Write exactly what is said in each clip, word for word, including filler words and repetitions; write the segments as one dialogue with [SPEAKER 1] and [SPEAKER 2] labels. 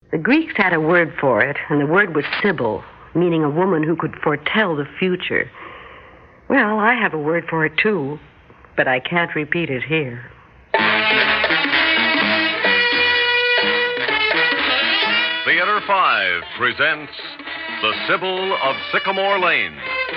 [SPEAKER 1] The Greeks had a word for it, and the word was Sibyl, meaning a woman who could foretell the future. Well, I have a word for it, too, but I can't repeat it here.
[SPEAKER 2] Theater five presents The Sibyl of Sycamore Lane.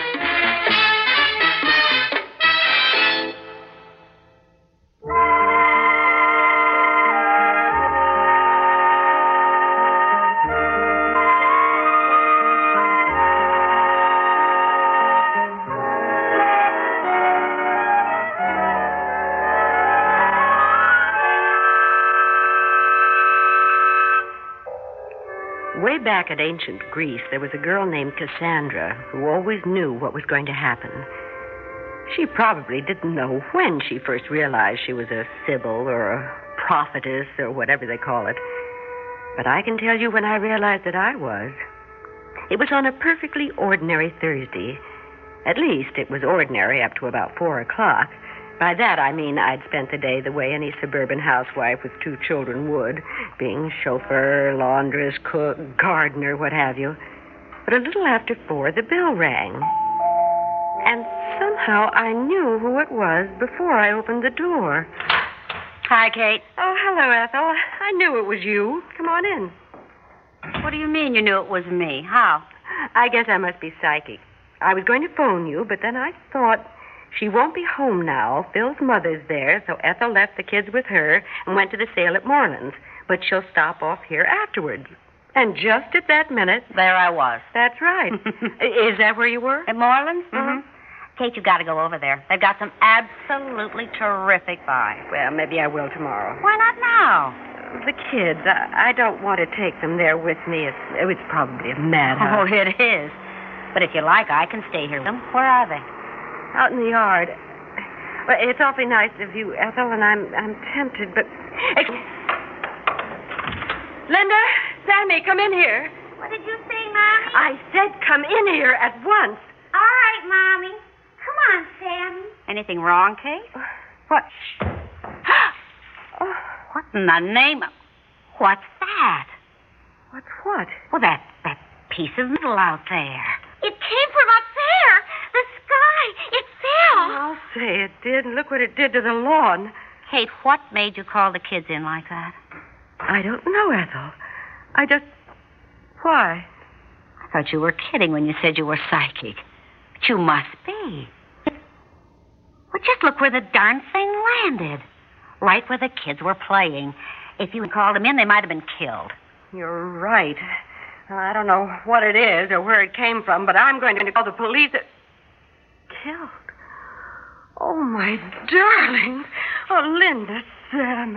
[SPEAKER 1] Way back at ancient Greece, there was a girl named Cassandra who always knew what was going to happen. She probably didn't know when she first realized she was a sibyl or a prophetess or whatever they call it. But I can tell you when I realized that I was. It was on a perfectly ordinary Thursday. At least it was ordinary up to about four o'clock. By that, I mean I'd spent the day the way any suburban housewife with two children would, being chauffeur, laundress, cook, gardener, what have you. But a little after four, the bell rang. And somehow I knew who it was before I opened the door.
[SPEAKER 3] Hi, Kate.
[SPEAKER 1] Oh, hello, Ethel. I knew it was you. Come on in.
[SPEAKER 3] What do you mean you knew it was me? How?
[SPEAKER 1] I guess I must be psychic. I was going to phone you, but then I thought... She won't be home now. Phil's mother's there, so Ethel left the kids with her and went to the sale at Moreland's. But she'll stop off here afterwards. And just at that minute...
[SPEAKER 3] There I was.
[SPEAKER 1] That's right. Is that where you were?
[SPEAKER 3] At Moreland's?
[SPEAKER 1] Mm-hmm.
[SPEAKER 3] Kate, you've got to go over there. They've got some absolutely terrific buys.
[SPEAKER 1] Well, maybe I will tomorrow.
[SPEAKER 3] Why not now?
[SPEAKER 1] The kids, I, I don't want to take them there with me. It's, it's probably a madhouse.
[SPEAKER 3] Oh, it is. But if you like, I can stay here with them. Where are they?
[SPEAKER 1] Out in the yard. Well, it's awfully nice of you, Ethel, and I'm I'm tempted, but... Hey. Linda, Sammy, come in here.
[SPEAKER 4] What did you say, Mommy?
[SPEAKER 1] I said come in here at once.
[SPEAKER 4] All right, Mommy. Come on, Sammy.
[SPEAKER 3] Anything wrong, Kate?
[SPEAKER 1] What?
[SPEAKER 3] Oh, what in the name of... What's that?
[SPEAKER 1] What's what?
[SPEAKER 3] Well, that, that piece of metal out there.
[SPEAKER 4] It came from up there. The sky. It fell.
[SPEAKER 1] I'll say it did, and look what it did to the lawn.
[SPEAKER 3] Kate, what made you call the kids in like that?
[SPEAKER 1] I don't know, Ethel. I just... Why?
[SPEAKER 3] I thought you were kidding when you said you were psychic. But you must be. Well, just look where the darn thing landed. Right where the kids were playing. If you had called them in, they might have been killed.
[SPEAKER 1] You're right. I don't know what it is or where it came from, but I'm going to call the police. Killed? Oh, my darling. Oh, Linda, Sammy.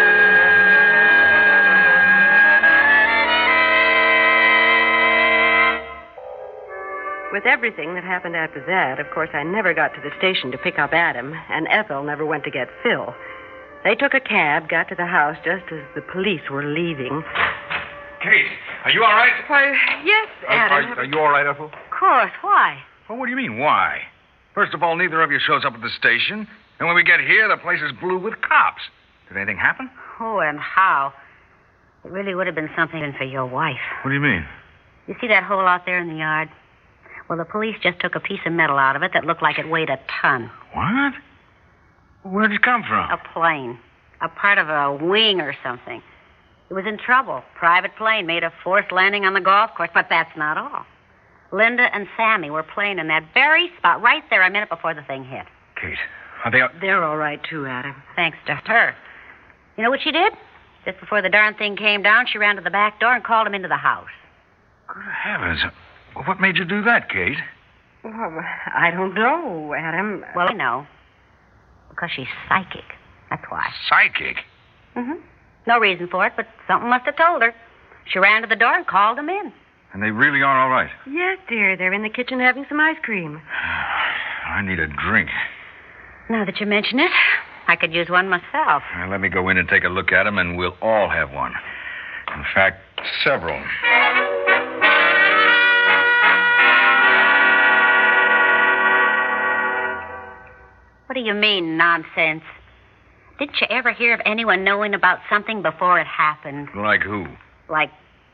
[SPEAKER 1] With everything that happened after that, of course, I never got to the station to pick up Adam, and Ethel never went to get Phil. They took a cab, got to the house just as the police were leaving.
[SPEAKER 5] Kate, are you all right?
[SPEAKER 1] Why, yes, Adam.
[SPEAKER 5] Are, are, are you all right, Ethel?
[SPEAKER 3] Of course. Why?
[SPEAKER 5] Well, what do you mean, why? First of all, neither of you shows up at the station. And when we get here, the place is blue with cops. Did anything happen?
[SPEAKER 3] Oh, and how? It really would have been something for your wife.
[SPEAKER 5] What do you mean?
[SPEAKER 3] You see that hole out there in the yard? Well, the police just took a piece of metal out of it that looked like it weighed a ton.
[SPEAKER 5] What? Where did it come from?
[SPEAKER 3] A plane. A part of a wing or something. It was in trouble. Private plane made a forced landing on the golf course, but that's not all. Linda and Sammy were playing in that very spot right there a minute before the thing hit.
[SPEAKER 5] Kate, are they...
[SPEAKER 1] They're all right, too, Adam.
[SPEAKER 3] Thanks to her. You know what she did? Just before the darn thing came down, she ran to the back door and called him into the house.
[SPEAKER 5] Good heavens. Well, what made you do that, Kate?
[SPEAKER 1] Well, I don't know, Adam.
[SPEAKER 3] Well, I know. Because she's psychic. That's why.
[SPEAKER 5] Psychic?
[SPEAKER 3] Mm-hmm. No reason for it, but something must have told her. She ran to the door and called him in.
[SPEAKER 5] And they really are all right?
[SPEAKER 1] Yes, dear. They're in the kitchen having some ice cream.
[SPEAKER 5] I need a drink.
[SPEAKER 3] Now that you mention it, I could use one myself.
[SPEAKER 5] Now, let me go in and take a look at them, and we'll all have one. In fact, several.
[SPEAKER 3] What do you mean, nonsense? Didn't you ever hear of anyone knowing about something before it happened?
[SPEAKER 5] Like who?
[SPEAKER 3] Like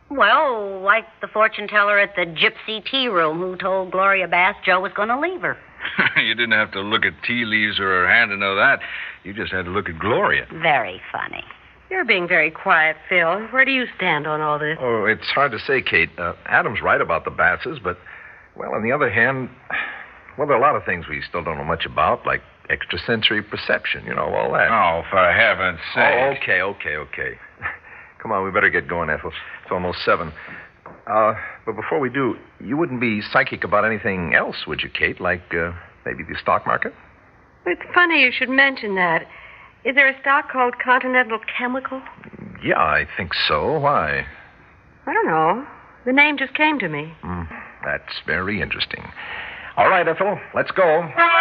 [SPEAKER 3] Well, like the fortune teller at the Gypsy Tea Room who told Gloria Bass Joe was going to leave her.
[SPEAKER 5] You didn't have to look at tea leaves or her hand to know that. You just had to look at Gloria.
[SPEAKER 3] Very funny.
[SPEAKER 1] You're being very quiet, Phil. Where do you stand on all this?
[SPEAKER 6] Oh, it's hard to say, Kate. Uh, Adam's right about the Basses, but, well, on the other hand, well, there are a lot of things we still don't know much about, like extrasensory perception, you know, all that.
[SPEAKER 5] Oh, for heaven's sake.
[SPEAKER 6] Oh, okay, okay, okay. Come on, we better get going, Ethel. It's almost seven. Uh, but before we do, you wouldn't be psychic about anything else, would you, Kate? Like uh, maybe the stock market?
[SPEAKER 1] It's funny you should mention that. Is there a stock called Continental Chemical?
[SPEAKER 6] Yeah, I think so. Why?
[SPEAKER 1] I don't know. The name just came to me.
[SPEAKER 6] Mm, that's very interesting. All right, Ethel, let's go.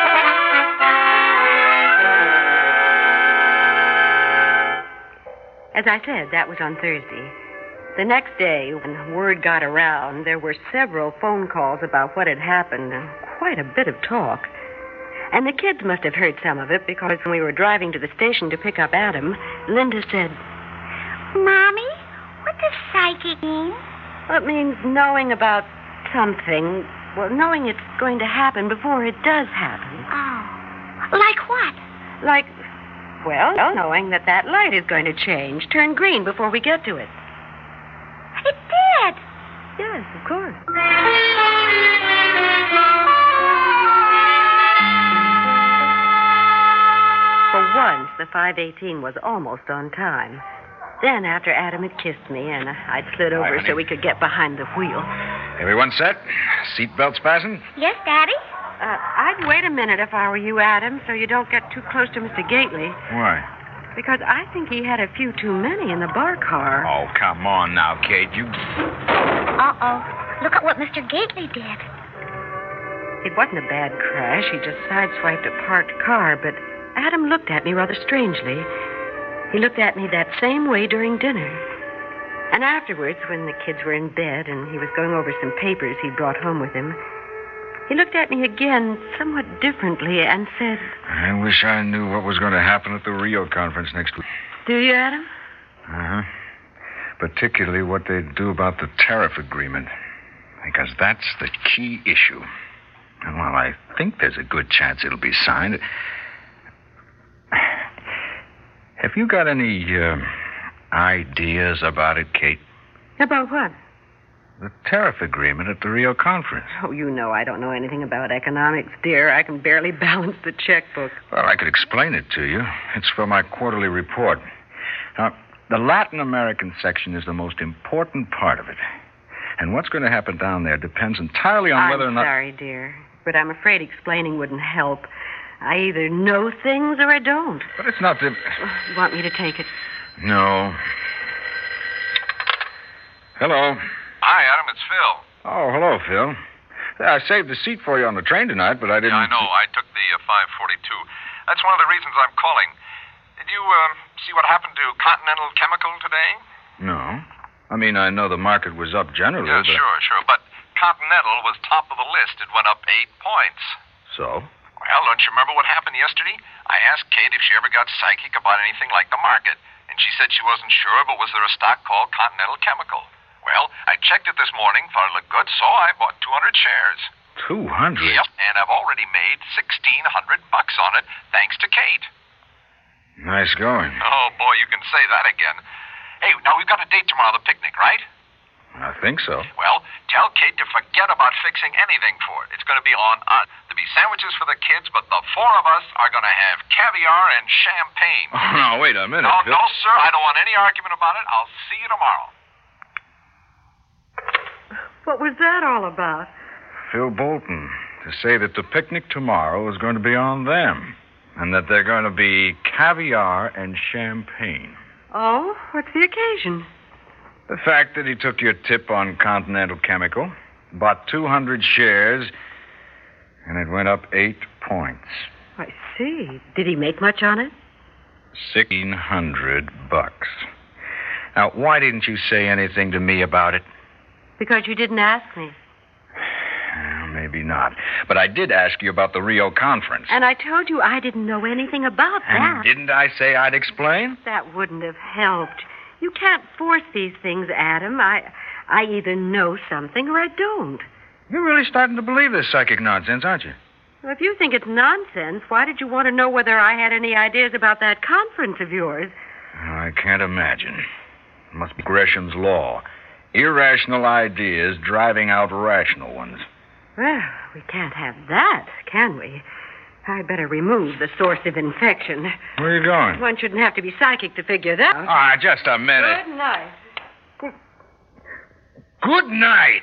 [SPEAKER 1] As I said, that was on Thursday. The next day, when word got around, there were several phone calls about what had happened and quite a bit of talk. And the kids must have heard some of it because when we were driving to the station to pick up Adam, Linda said,
[SPEAKER 4] Mommy, what does psychic mean?
[SPEAKER 1] Well, it means knowing about something. Well, knowing it's going to happen before it does happen.
[SPEAKER 4] Oh. Like what?
[SPEAKER 1] Like, well, knowing that that light is going to change, turn green before we get to it.
[SPEAKER 4] It did.
[SPEAKER 1] Yes, of course. For once, the five eighteen was almost on time. Then, after Adam had kissed me and I'd slid over
[SPEAKER 5] Hi,
[SPEAKER 1] so we could get behind the wheel,
[SPEAKER 5] Everyone set? Seatbelts fastened?
[SPEAKER 4] Yes, Daddy?
[SPEAKER 1] uh, I'd wait a minute if I were you, Adam, so you don't get too close to Mister Gately,
[SPEAKER 5] Why?
[SPEAKER 1] because I think he had a few too many in the bar car.
[SPEAKER 5] Oh, come on now, Kate. You...
[SPEAKER 4] Uh-oh. Look at what Mister Gately did.
[SPEAKER 1] It wasn't a bad crash. He just sideswiped a parked car, but Adam looked at me rather strangely. He looked at me that same way during dinner. And afterwards, when the kids were in bed and he was going over some papers he'd brought home with him, he looked at me again somewhat differently and said,
[SPEAKER 5] I wish I knew what was going to happen at the Rio conference next week.
[SPEAKER 1] Do you, Adam?
[SPEAKER 5] Uh-huh. Particularly what they'd do about the tariff agreement. Because that's the key issue. And while I think there's a good chance it'll be signed... Have you got any uh, ideas about it, Kate?
[SPEAKER 1] About what?
[SPEAKER 5] The tariff agreement at the Rio conference.
[SPEAKER 1] Oh, you know I don't know anything about economics, dear. I can barely balance the checkbook.
[SPEAKER 5] Well, I could explain it to you. It's for my quarterly report. Now, the Latin American section is the most important part of it. And what's going to happen down there depends entirely on
[SPEAKER 1] I'm
[SPEAKER 5] whether or not...
[SPEAKER 1] sorry, dear, but I'm afraid explaining wouldn't help. I either know things or I don't.
[SPEAKER 5] But it's not the...
[SPEAKER 1] You want me to take it?
[SPEAKER 5] No. Hello.
[SPEAKER 7] Hi, Adam. It's Phil.
[SPEAKER 5] Oh, hello, Phil. I saved a seat for you on the train tonight, but I didn't...
[SPEAKER 7] Yeah, I know. I took the uh, five forty-two. That's one of the reasons I'm calling. Did you uh, see what happened to Continental Chemical today?
[SPEAKER 5] No. I mean, I know the market was up generally,
[SPEAKER 7] Yeah,
[SPEAKER 5] but...
[SPEAKER 7] sure, sure. But Continental was top of the list. It went up eight points.
[SPEAKER 5] So?
[SPEAKER 7] Well, don't you remember what happened yesterday? I asked Kate if she ever got psychic about anything like the market. And she said she wasn't sure, but was there a stock called Continental Chemical? Well, I checked it this morning, thought it looked good, so I bought two hundred shares.
[SPEAKER 5] two hundred?
[SPEAKER 7] Yep, and I've already made sixteen hundred bucks on it, thanks to Kate.
[SPEAKER 5] Nice going.
[SPEAKER 7] Oh, boy, you can say that again. Hey, now we've got a date tomorrow, the picnic, right?
[SPEAKER 5] I think so.
[SPEAKER 7] Well, tell Kate to forget about fixing anything for it. It's going to be on us. There'll be sandwiches for the kids, but the four of us are going to have caviar and champagne.
[SPEAKER 5] Oh, no, wait a minute.
[SPEAKER 7] No,
[SPEAKER 5] Phil.
[SPEAKER 7] no, sir. I don't want any argument about it. I'll see you tomorrow.
[SPEAKER 1] What was that all about?
[SPEAKER 5] Phil Bolton, to say that the picnic tomorrow is going to be on them, and that they're going to be caviar and champagne.
[SPEAKER 1] Oh, what's the occasion?
[SPEAKER 5] The fact that he took your tip on Continental Chemical, bought two hundred shares, and it went up eight points.
[SPEAKER 1] I see. Did he make much on it?
[SPEAKER 5] Sixteen hundred bucks. Now, why didn't you say anything to me about it?
[SPEAKER 1] Because you didn't ask me.
[SPEAKER 5] Well, maybe not. But I did ask you about the Rio conference.
[SPEAKER 1] And I told you I didn't know anything about
[SPEAKER 5] And
[SPEAKER 1] that.
[SPEAKER 5] didn't I say I'd explain?
[SPEAKER 1] That wouldn't have helped. You can't force these things, Adam. I I either know something or I don't.
[SPEAKER 5] You're really starting to believe this psychic nonsense, aren't you?
[SPEAKER 1] Well, if you think it's nonsense, why did you want to know whether I had any ideas about that conference of yours?
[SPEAKER 5] I can't imagine. It must be Gresham's law. Irrational ideas driving out rational ones.
[SPEAKER 1] Well, we can't have that, can we? I'd better remove the source of infection.
[SPEAKER 5] Where are you going?
[SPEAKER 1] One shouldn't have to be psychic to figure that out.
[SPEAKER 5] Ah, just a minute.
[SPEAKER 1] Good night.
[SPEAKER 5] Good night.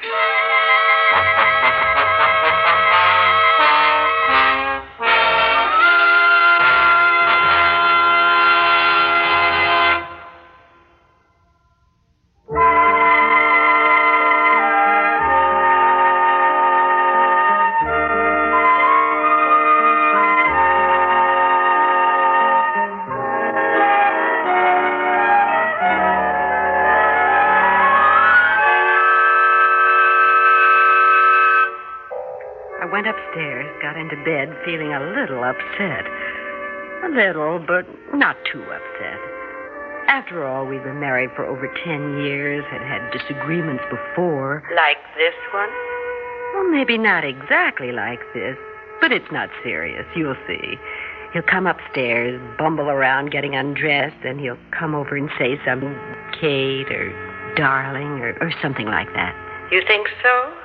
[SPEAKER 1] Upstairs, got into bed feeling a little upset. A little, but not too upset. After all, we'd been married for over ten years, had had disagreements before. Like this one? Well, maybe not exactly like this, but it's not serious. You'll see. He'll come upstairs, bumble around getting undressed, and he'll come over and say something, Kate or darling or, or something like that. You think so?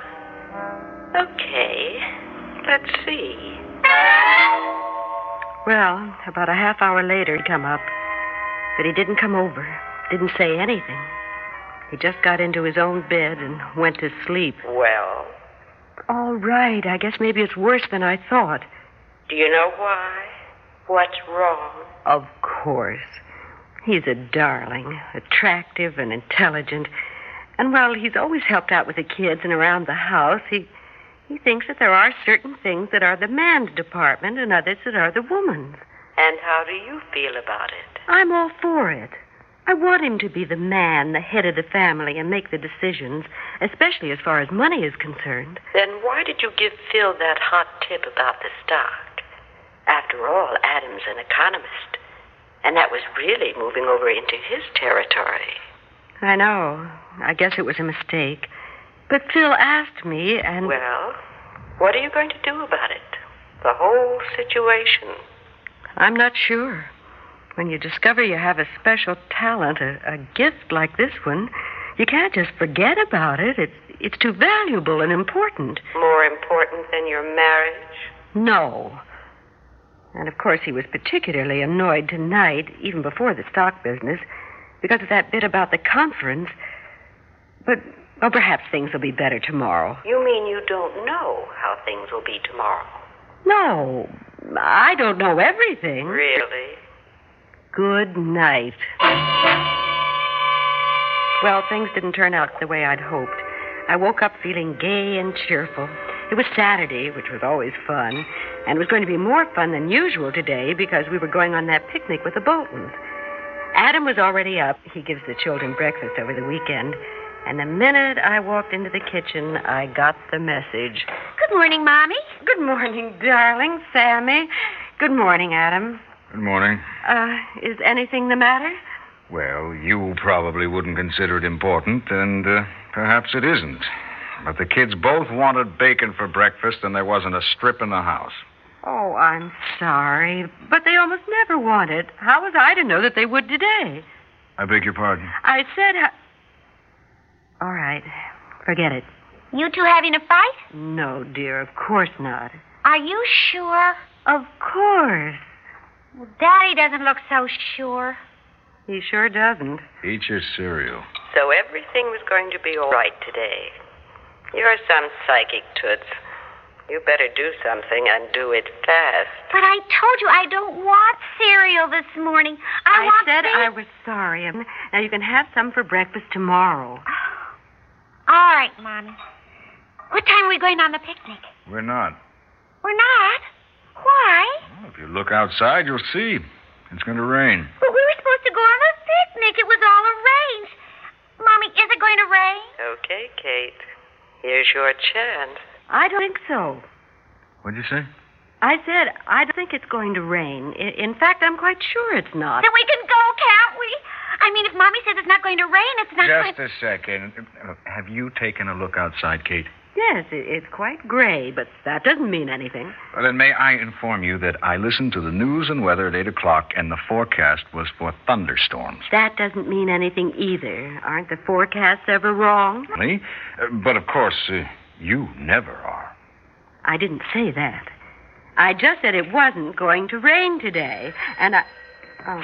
[SPEAKER 1] Okay. Let's see. Well, about a half hour later, he'd come up. But he didn't come over. Didn't say anything. He just got into his own bed and went to sleep. Well? All right. I guess maybe it's worse than I thought. Do you know why? What's wrong? Of course. He's a darling, attractive and intelligent. And while he's always helped out with the kids and around the house, he... He thinks that there are certain things that are the man's department and others that are the woman's. And how do you feel about it? I'm all for it. I want him to be the man, the head of the family, and make the decisions, especially as far as money is concerned. Then why did you give Phil that hot tip about the stock? After all, Adam's an economist, and that was really moving over into his territory. I know. I guess it was a mistake. But Phil asked me, and... Well, what are you going to do about it? The whole situation? I'm not sure. When you discover you have a special talent, a, a gift like this one, you can't just forget about it. It's, it's too valuable and important. More important than your marriage? No. And, of course, he was particularly annoyed tonight, even before the stock business, because of that bit about the conference. But... Well, perhaps things will be better tomorrow. You mean you don't know how things will be tomorrow? No, I don't know everything. Really? Good night. Well, things didn't turn out the way I'd hoped. I woke up feeling gay and cheerful. It was Saturday, which was always fun, and it was going to be more fun than usual today because we were going on that picnic with the Boltons. Adam was already up. He gives the children breakfast over the weekend. And the minute I walked into the kitchen, I got the message.
[SPEAKER 4] Good morning, Mommy.
[SPEAKER 1] Good morning, darling, Sammy. Good morning, Adam.
[SPEAKER 5] Good morning.
[SPEAKER 1] Uh, is anything the matter?
[SPEAKER 5] Well, you probably wouldn't consider it important, and uh, perhaps it isn't. But the kids both wanted bacon for breakfast, and there wasn't a strip in the house.
[SPEAKER 1] Oh, I'm sorry, but they almost never want it. How was I to know that they would today?
[SPEAKER 5] I beg your pardon?
[SPEAKER 1] I said... How... All right. Forget it.
[SPEAKER 4] You two having a fight?
[SPEAKER 1] No, dear, of course not.
[SPEAKER 4] Are you sure?
[SPEAKER 1] Of course.
[SPEAKER 4] Well, Daddy doesn't look so sure.
[SPEAKER 1] He sure doesn't.
[SPEAKER 5] Eat your cereal.
[SPEAKER 1] So everything was going to be all right today. You're some psychic, Toots. You better do something and do it fast.
[SPEAKER 4] But I told you I don't want cereal this morning. I,
[SPEAKER 1] I
[SPEAKER 4] want
[SPEAKER 1] said
[SPEAKER 4] ba-
[SPEAKER 1] I was sorry. Now you can have some for breakfast tomorrow.
[SPEAKER 4] All right, Mommy. What time are we going on the picnic?
[SPEAKER 5] We're not.
[SPEAKER 4] We're not? Why?
[SPEAKER 5] Well, if you look outside, you'll see. It's going to rain.
[SPEAKER 4] But we were supposed to go on the picnic. It was all arranged. Mommy, is it going to rain?
[SPEAKER 1] Okay, Kate. Here's your chance. I don't think so.
[SPEAKER 5] What'd you say?
[SPEAKER 1] I said I don't think it's going to rain. In, in fact, I'm quite sure it's not.
[SPEAKER 4] Then we can go, can't we? I mean, if Mommy says it's not going to rain, it's not
[SPEAKER 5] Just
[SPEAKER 4] going...
[SPEAKER 5] a second. Uh, Have you taken a look outside, Kate?
[SPEAKER 1] Yes, it, it's quite gray, but that doesn't mean anything.
[SPEAKER 5] Well, then may I inform you that I listened to the news and weather at eight o'clock, and the forecast was for thunderstorms.
[SPEAKER 1] That doesn't mean anything either. Aren't the forecasts ever wrong?
[SPEAKER 5] Really? Uh, but, of course, uh, you never are.
[SPEAKER 1] I didn't say that. I just said it wasn't going to rain today, and I... Oh.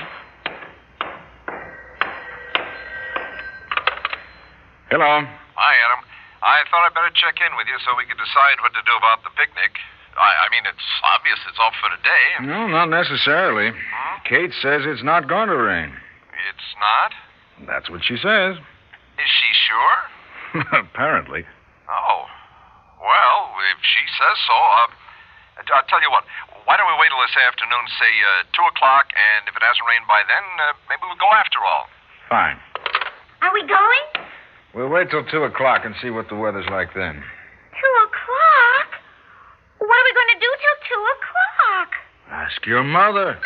[SPEAKER 5] Hello.
[SPEAKER 7] Hi, Adam. I thought I'd better check in with you so we could decide what to do about the picnic. I, I mean, it's obvious it's off for today.
[SPEAKER 5] No, not necessarily.
[SPEAKER 7] Hmm?
[SPEAKER 5] Kate says it's not going to rain.
[SPEAKER 7] It's not?
[SPEAKER 5] That's what she says.
[SPEAKER 7] Is she sure?
[SPEAKER 5] Apparently.
[SPEAKER 7] Oh. Well, if she says so, uh, I'll tell you what. Why don't we wait till this afternoon, say uh, two o'clock, and if it hasn't rained by then, uh, maybe we'll go after all.
[SPEAKER 5] Fine.
[SPEAKER 4] Are we going?
[SPEAKER 5] We'll wait till two o'clock and see what the weather's like then.
[SPEAKER 4] Two o'clock? What are we going to do till two o'clock?
[SPEAKER 5] Ask your mother.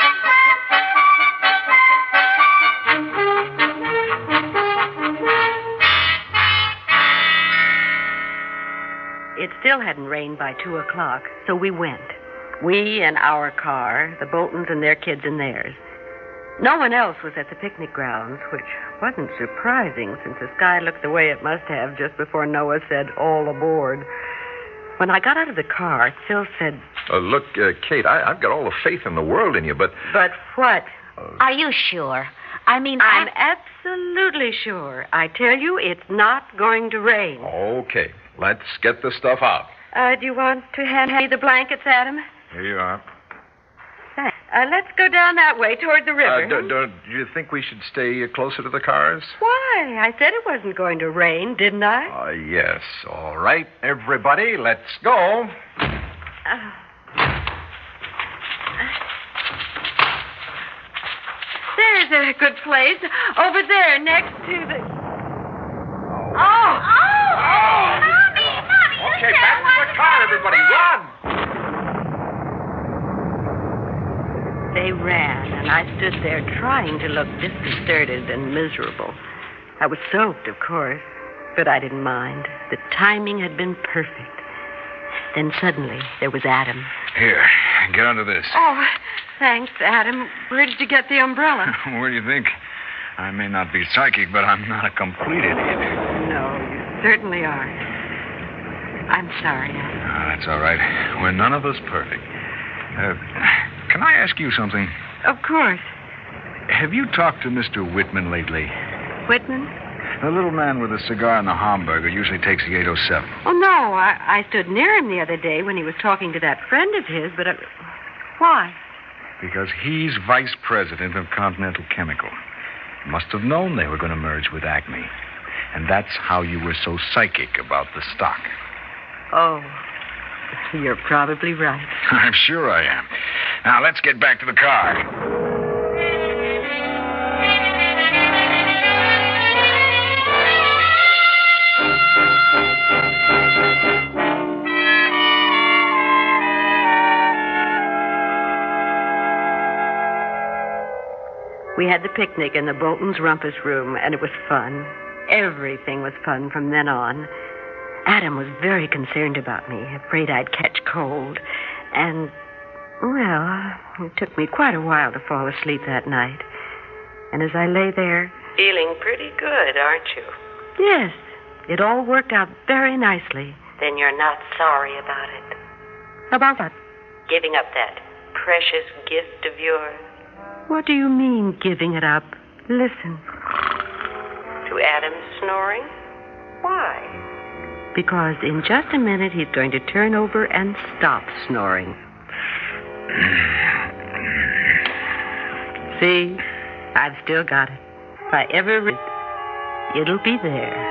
[SPEAKER 1] It still hadn't rained by two o'clock, so we went. We and our car, the Boltons and their kids and theirs. No one else was at the picnic grounds, which wasn't surprising since the sky looked the way it must have just before Noah said, all aboard. When I got out of the car, Phil said...
[SPEAKER 6] Uh, look, uh, Kate, I, I've got all the faith in the world in you, but...
[SPEAKER 1] But what?
[SPEAKER 3] Are you sure? I mean,
[SPEAKER 1] I'm
[SPEAKER 3] I...
[SPEAKER 1] absolutely sure. I tell you, it's not going to rain.
[SPEAKER 6] Okay, let's get the stuff out.
[SPEAKER 1] Uh, do you want to hand me the blankets, Adam?
[SPEAKER 5] Here you are.
[SPEAKER 1] Thanks. Uh, let's go down that way toward the river.
[SPEAKER 6] Uh, do, do, do you think we should stay closer to the cars?
[SPEAKER 1] Why? I said it wasn't going to rain, didn't I?
[SPEAKER 6] Uh, yes. All right, everybody, let's go.
[SPEAKER 1] Uh, there's a good place. Over there, next to the...
[SPEAKER 4] Oh! Oh!
[SPEAKER 6] Oh.
[SPEAKER 4] Mommy! Mommy, you
[SPEAKER 6] Okay,
[SPEAKER 4] said
[SPEAKER 6] back to the car, everybody. Run!
[SPEAKER 1] They ran, and I stood there trying to look disconcerted and miserable. I was soaked, of course, but I didn't mind. The timing had been perfect. Then suddenly, there was Adam.
[SPEAKER 5] Here, get under this.
[SPEAKER 1] Oh, thanks, Adam. Where did you get the umbrella?
[SPEAKER 5] Where do you think? I may not be psychic, but I'm not a complete idiot.
[SPEAKER 1] No, you certainly aren't. I'm sorry, Adam.
[SPEAKER 5] Oh, that's all right. We're none of us perfect. Uh, can I ask you something?
[SPEAKER 1] Of course.
[SPEAKER 5] Have you talked to Mister Whitman lately?
[SPEAKER 1] Whitman?
[SPEAKER 5] The little man with the cigar and the hamburger usually takes the eight oh seven.
[SPEAKER 1] Oh, no. I, I stood near him the other day when he was talking to that friend of his, but... I... Why?
[SPEAKER 5] Because he's vice president of Continental Chemical. Must have known they were going to merge with Acme. And that's how you were so psychic about the stock.
[SPEAKER 1] Oh, you're probably right.
[SPEAKER 5] I'm sure I am. Now, let's get back to the car.
[SPEAKER 1] We had the picnic in the Bolton's rumpus room, and it was fun. Everything was fun from then on. Adam was very concerned about me, afraid I'd catch cold. And, well, it took me quite a while to fall asleep that night. And as I lay there... Feeling pretty good, aren't you? Yes. It all worked out very nicely. Then you're not sorry about it. About what? Giving up that precious gift of yours. What do you mean, giving it up? Listen. To Adam's snoring? Why? Because in just a minute he's going to turn over and stop snoring. See? I've still got it. If I ever read it, it'll be there.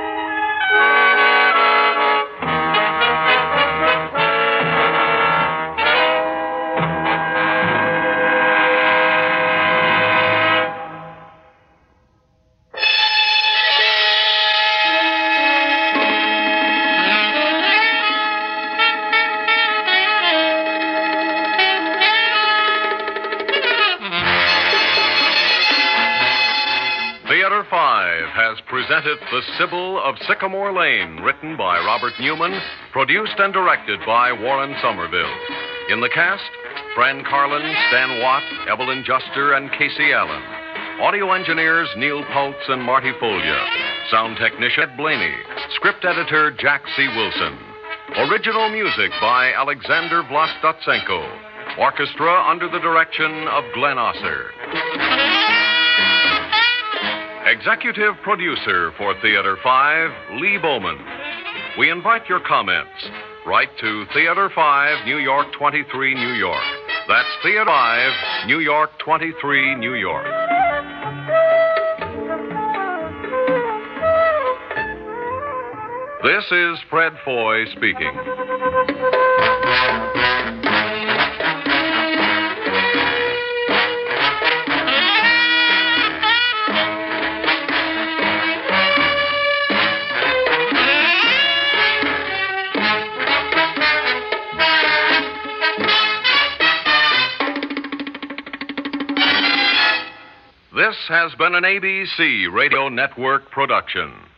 [SPEAKER 2] presented The Sybil of Sycamore Lane, written by Robert Newman, produced and directed by Warren Somerville. In the cast, Fran Carlin, Stan Watt, Evelyn Juster, and Casey Allen. Audio engineers Neil Pultz and Marty Folia. Sound technician Ed Blaney. Script editor Jack C. Wilson. Original music by Alexander Vlastotsenko. Orchestra under the direction of Glenn Osser. Executive producer for Theater five, Lee Bowman. We invite your comments. Write to Theater five, New York twenty-three, New York. That's Theater five, New York twenty-three, New York. This is Fred Foy speaking. This has been an A B C Radio Network production.